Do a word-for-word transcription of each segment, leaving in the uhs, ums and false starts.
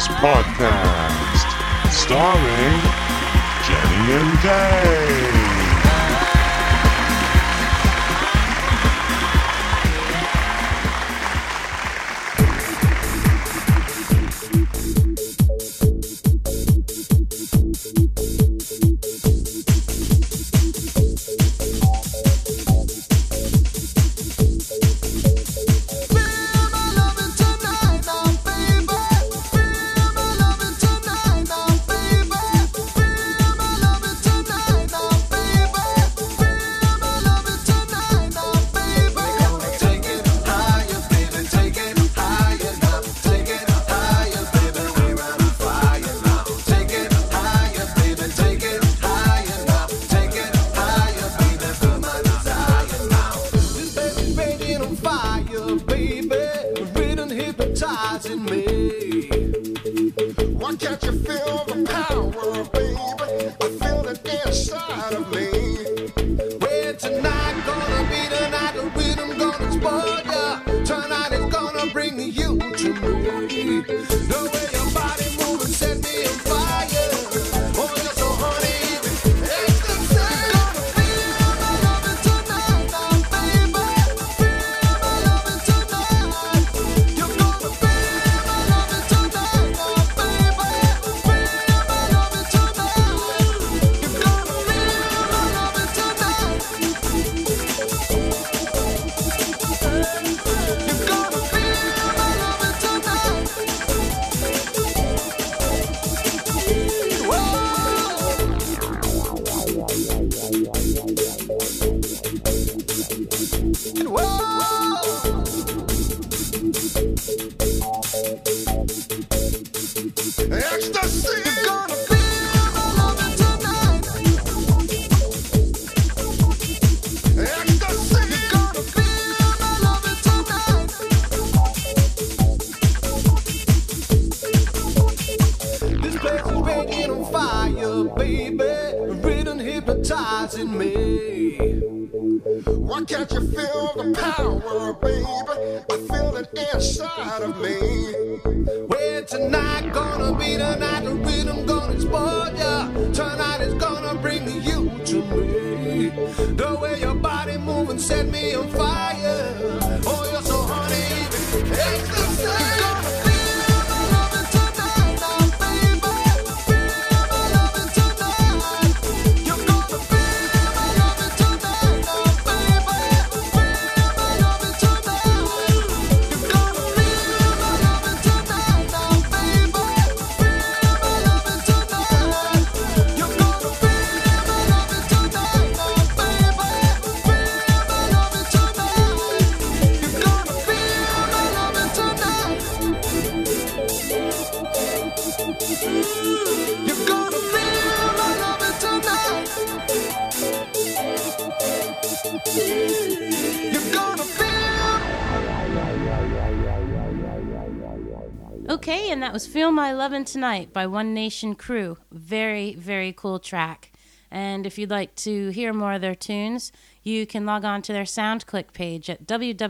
Weblogs Podcast, starring Jenny and Dave. Okay, and that was Feel My Lovin' Tonight by One Nation Crew. Very, very cool track. And if you'd like to hear more of their tunes, you can log on to their SoundClick page at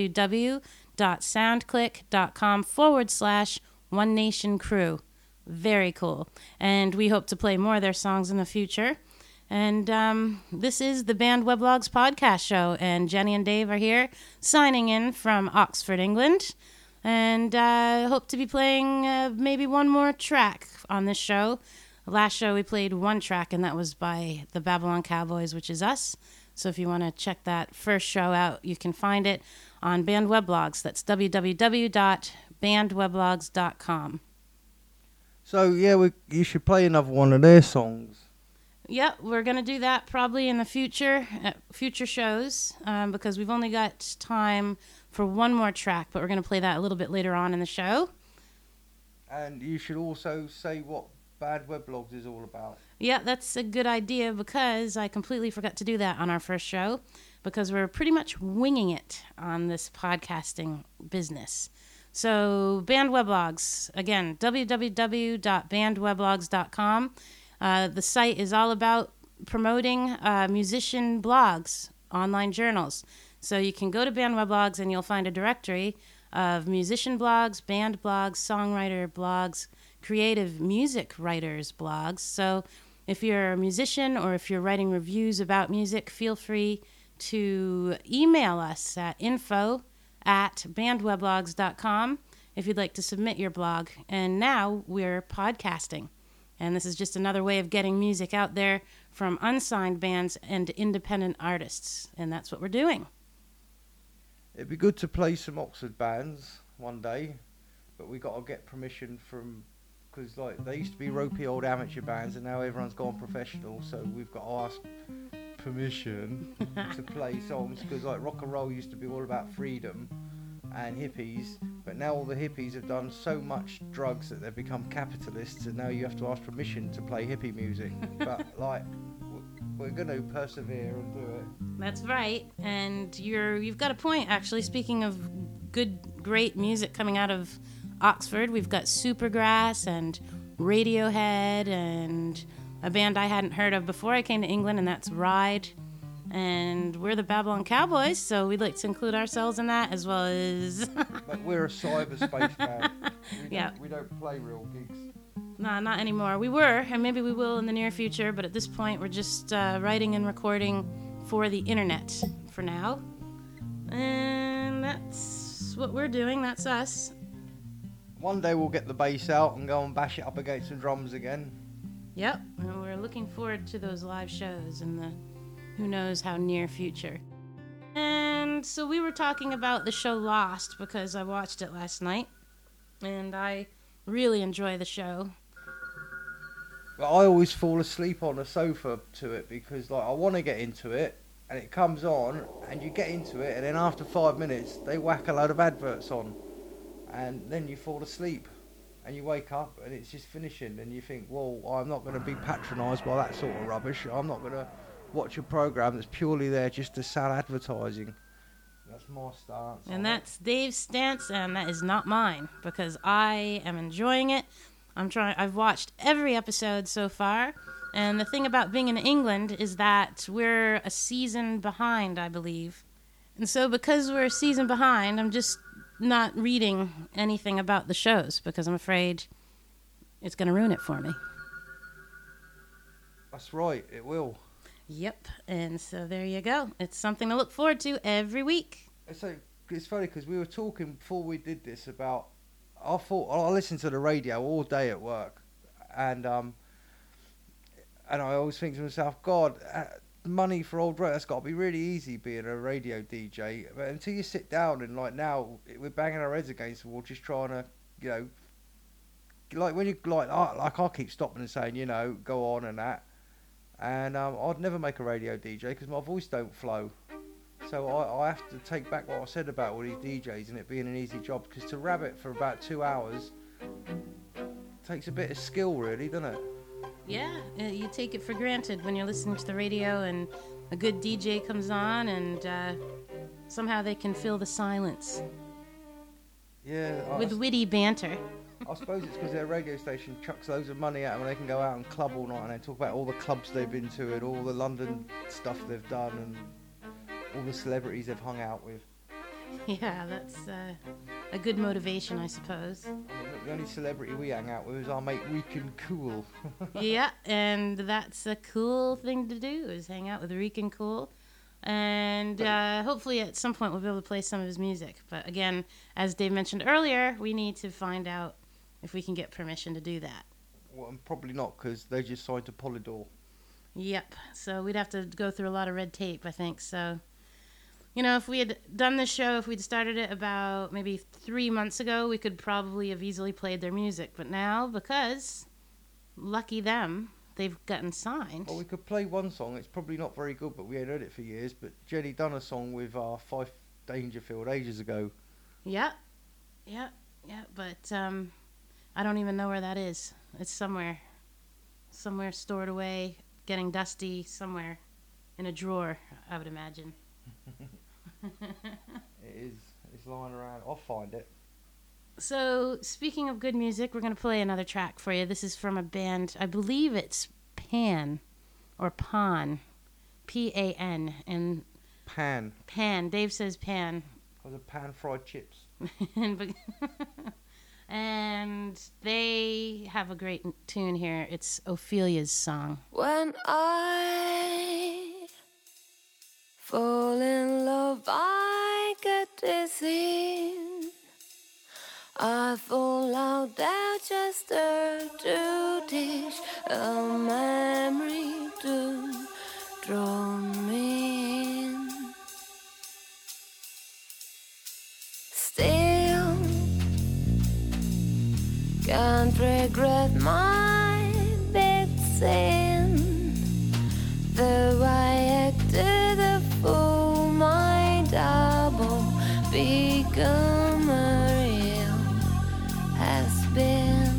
www.soundclick.com forward slash One Nation Crew. Very cool. And we hope to play more of their songs in the future. And um, this is the Band Weblogs podcast show, and Jenny and Dave are here signing in from Oxford, England. And I uh, hope to be playing uh, maybe one more track on this show. Last show we played one track, and that was by the Babylon Cowboys, which is us. So if you want to check that first show out, you can find it on Band Weblogs. That's w w w dot band weblogs dot com. So, yeah, we, you should play another one of their songs. Yep, we're going to do that probably in the future, uh, future shows, um, because we've only got time for one more track, but we're going to play that a little bit later on in the show. And you should also say what Bad Weblogs is all about. Yeah, that's a good idea, because I completely forgot to do that on our first show, because we're pretty much winging it on this podcasting business. So, Band Weblogs, again, w w w dot band weblogs dot com. Uh, the site is all about promoting uh, musician blogs, online journals. So you can go to Band Weblogs and you'll find a directory of musician blogs, band blogs, songwriter blogs, creative music writers' blogs. So if you're a musician or if you're writing reviews about music, feel free to email us at info at bandweblogs dot com if you'd like to submit your blog. And now we're podcasting. And this is just another way of getting music out there from unsigned bands and independent artists. And that's what we're doing. It'd be good to play some Oxford bands one day, but we got to get permission from, because like they used to be ropey old amateur bands and now everyone's gone professional, so we've got to ask permission to play songs, because like rock and roll used to be all about freedom and hippies, but now all the hippies have done so much drugs that they've become capitalists, and now you have to ask permission to play hippie music. But like we're going to persevere and do it. That's right. And you're you've got a point, actually. Speaking of good, great music coming out of Oxford, we've got Supergrass and Radiohead and a band I hadn't heard of before I came to England, and that's Ride. And we're the Babylon Cowboys, so we'd like to include ourselves in that, as well as... But we're a cyberspace band. We don't, yeah. we don't play real gigs. Nah, not anymore. We were, and maybe we will in the near future, but at this point we're just uh, writing and recording for the internet for now. And that's what we're doing. That's us. One day we'll get the bass out and go and bash it up against some drums again. Yep, and we're looking forward to those live shows in the who knows how near future. And so we were talking about the show Lost because I watched it last night, and I really enjoy the show. But I always fall asleep on the sofa to it because like I want to get into it and it comes on and you get into it and then after five minutes they whack a load of adverts on and then you fall asleep and you wake up and it's just finishing and you think, well, I'm not going to be patronised by that sort of rubbish. I'm not going to watch a programme that's purely there just to sell advertising. That's my stance. And that's Dave's stance, and that is not mine because I am enjoying it. I'm trying. I've watched every episode so far, and the thing about being in England is that we're a season behind, I believe. And so because we're a season behind, I'm just not reading anything about the shows because I'm afraid it's going to ruin it for me. That's right, it will. Yep, and so there you go. It's something to look forward to every week. So it's funny because we were talking before we did this about. I thought I listened to the radio all day at work, and um, and I always think to myself, God, uh, money for old radio. That's got to be really easy being a radio D J. But until you sit down and like now we're banging our heads against the wall, just trying to, you know, like when you like I, like I keep stopping and saying, you know, go on and that. And um, I'd never make a radio D J because my voice don't flow. So I, I have to take back what I said about all these D Js and it being an easy job, because to rabbit for about two hours takes a bit of skill, really, doesn't it? Yeah, uh, you take it for granted when you're listening to the radio and a good D J comes on and uh, somehow they can fill the silence. Yeah. I with s- witty banter. I suppose it's because their radio station chucks loads of money at them and they can go out and club all night and they talk about all the clubs they've been to and all the London stuff they've done and all the celebrities they've hung out with. Yeah, that's uh, a good motivation, I suppose. The only celebrity we hang out with is our mate Rican Cool. Yeah, and that's a cool thing to do, is hang out with Rican Cool. And uh, hopefully at some point we'll be able to play some of his music. But again, as Dave mentioned earlier, we need to find out if we can get permission to do that. Well, and probably not, because they just signed to Polydor. Yep, so we'd have to go through a lot of red tape, I think, so... You know, if we had done this show, if we'd started it about maybe three months ago, we could probably have easily played their music. But now, because, lucky them, they've gotten signed. Well, we could play one song. It's probably not very good, but we ain't heard it for years. But Jenny done a song with uh, Fife Dangerfield ages ago. Yep, yep, yep. But um, I don't even know where that is. It's somewhere. Somewhere stored away, getting dusty, somewhere in a drawer, I would imagine. It is. It's lying around. I'll find it. So, speaking of good music, we're going to play another track for you. This is from a band, I believe it's Pan, or Pan, P A N, and... Pan. Pan. Dave says Pan. Because of pan-fried chips. and, be- And they have a great tune here. It's Ophelia's song. When I fall in love, I get dizzy. I fall out there just there to dish a memory to draw me in. Still can't regret my big sin, though I acted a fool, my double become a real has been.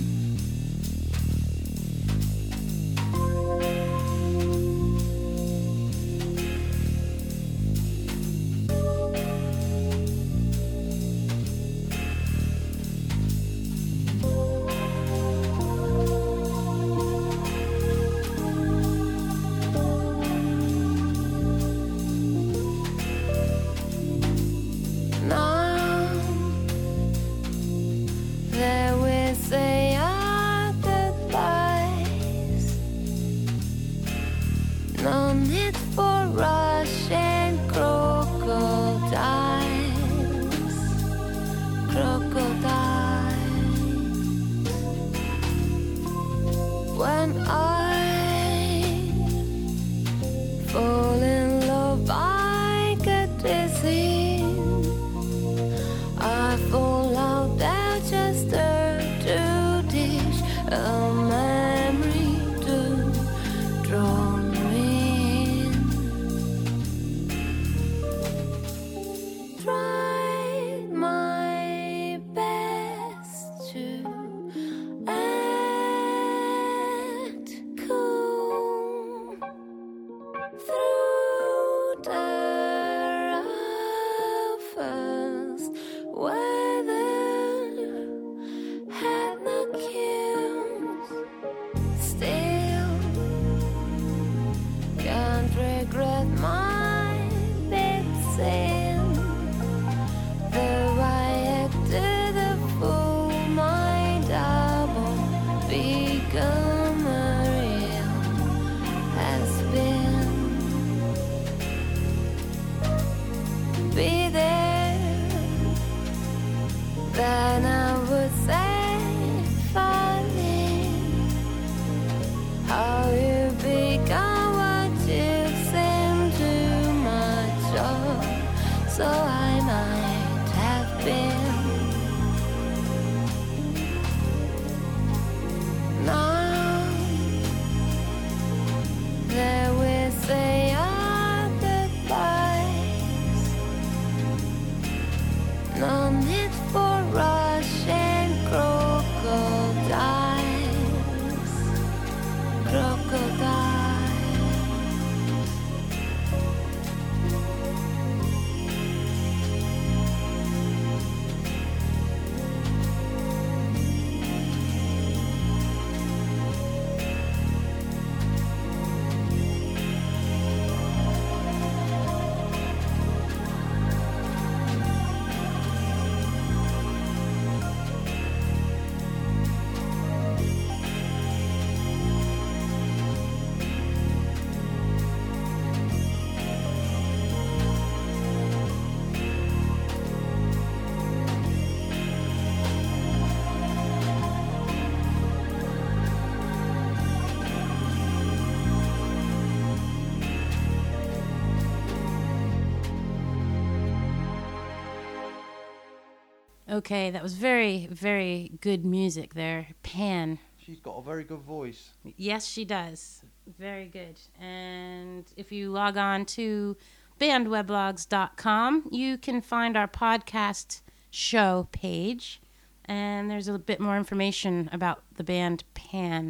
Okay, that was very, very good music there. Pan. She's got a very good voice. Yes, she does. Very good. And if you log on to band weblogs dot com, you can find our podcast show page. And there's a bit more information about the band Pan.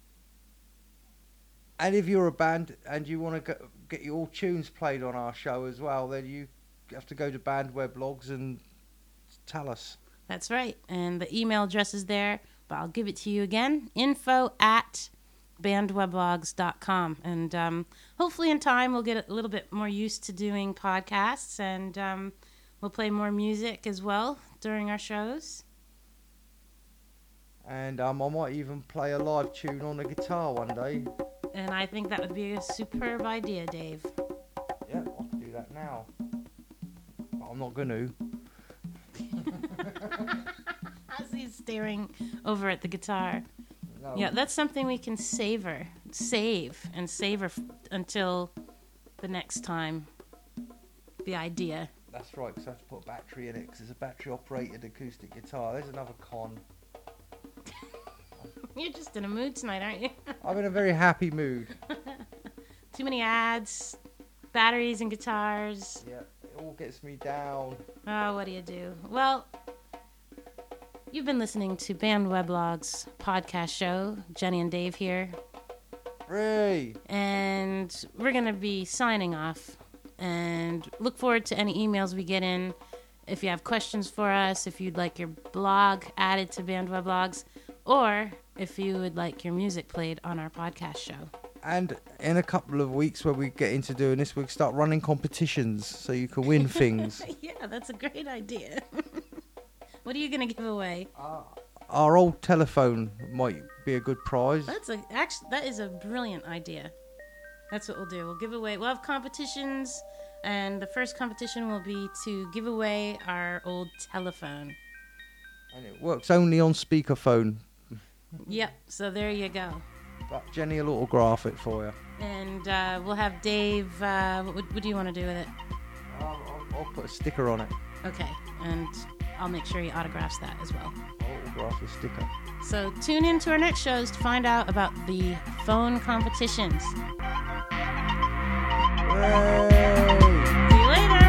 And if you're a band and you want to get your tunes played on our show as well, then you have to go to Band Weblogs and tell us. That's right. And the email address is there, but I'll give it to you again. Info at band weblogs dot com. And um, hopefully in time we'll get a little bit more used to doing podcasts, and um, we'll play more music as well during our shows. And um, I might even play a live tune on the guitar one day. And I think that would be a superb idea, Dave. Yeah, I can do that now. But I'm not going to. As he's staring over at the guitar. No. Yeah, that's something we can savor, save, and savor f- until the next time. The idea. That's right, because I have to put a battery in it, because it's a battery-operated acoustic guitar. There's another con. You're just in a mood tonight, aren't you? I'm in a very happy mood. Too many ads, batteries and guitars. Yeah, it all gets me down. Oh, what do you do? Well, you've been listening to Band Weblog's podcast show. Jenny and Dave here. Ray! And we're going to be signing off. And look forward to any emails we get in. If you have questions for us, if you'd like your blog added to Band Weblogs, or if you would like your music played on our podcast show. And in a couple of weeks when we get into doing this, we'll start running competitions so you can win things. Yeah, that's a great idea. What are you going to give away? Uh, our old telephone might be a good prize. That's a actually that is a brilliant idea. That's what we'll do. We'll give away. We'll have competitions, and the first competition will be to give away our old telephone. And it works only on speakerphone. Yep. So there you go. But Jenny will autograph it for you. And uh, we'll have Dave. Uh, what, what do you want to do with it? I'll, I'll, I'll put a sticker on it. Okay, and I'll make sure he autographs that as well. I'll autograph the sticker. So tune in to our next shows to find out about the phone competitions. Hooray! See you later.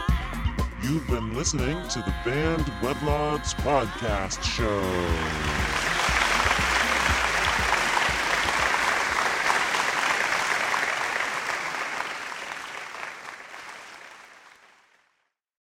You've been listening to the Band Weblogs Podcast Show.